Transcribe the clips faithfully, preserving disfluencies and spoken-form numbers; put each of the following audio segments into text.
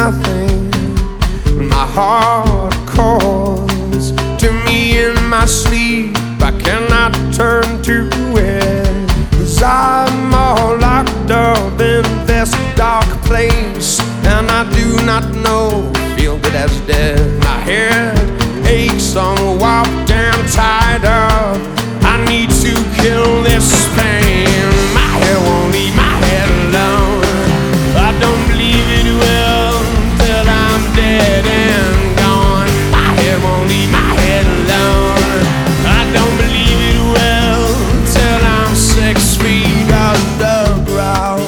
nothing. My heart calls to me in my sleep. I cannot turn to it, 'cause I'm all locked up in this dark place, and I do not know, feel good as dead. My head aches, I'm warped and tied up. I need to kill this pain. My head won't leave my head alone. I don't believe it will till I'm dead and gone. My head won't leave my head alone. I don't believe it will till I'm six feet underground.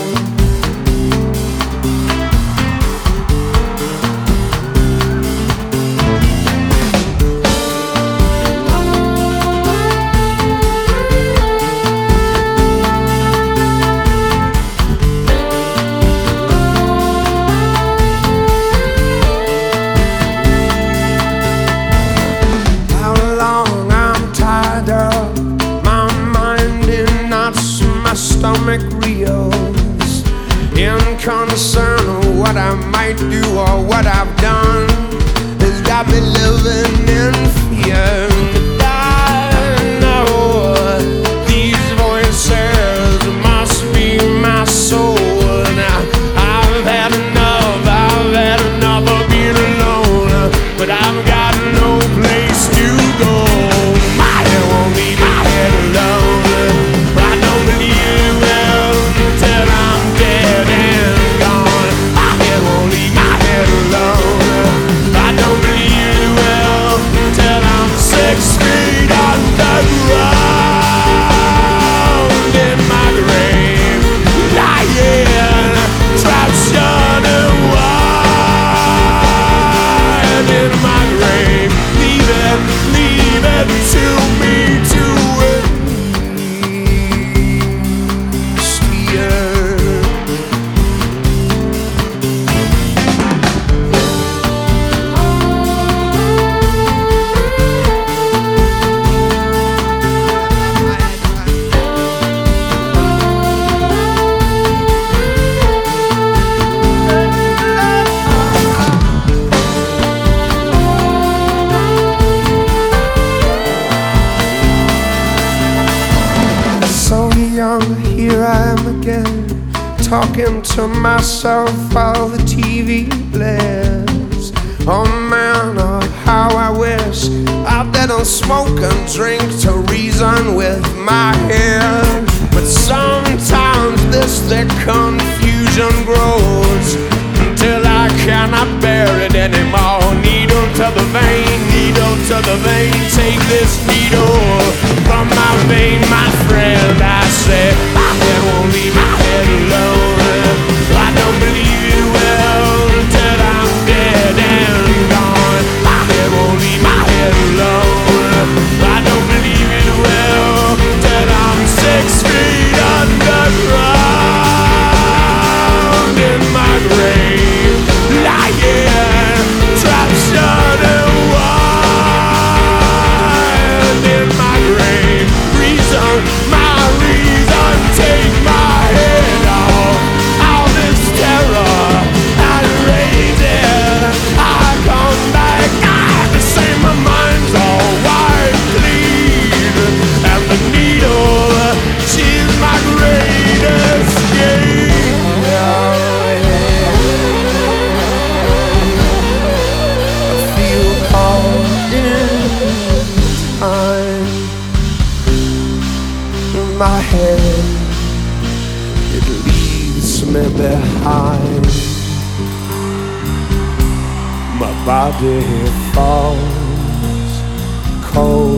Stomach reels in concern of what I might do or what I've done. It's got me living in fear. I know these voices must be my soul. Now I've had enough, I've had enough of being alone, but I've got no place to go. My head won't leave my head alone. I don't believe here I am again, talking to myself while the T V blares. Oh man, oh, how I wish I didn't smoke and drink to reason with my head. But sometimes this thick confusion grows until I cannot bear it anymore. Needle to the vein, needle to the vein, take this needle from my vein, my friend. I say, my head won't leave my head alone. I don't believe it will till I'm dead and gone. My head won't leave my head alone. I don't believe it will till I'm six feet underground in my grave, lying, trapped, shut and wild in my grave. Reason, my reason, take my head off all this terror and raise it. I come back, I have to say my mind's all wide clean, and the needle, she's my greatest gain. I feel caught in time. My head, it leaves me behind. My body falls cold.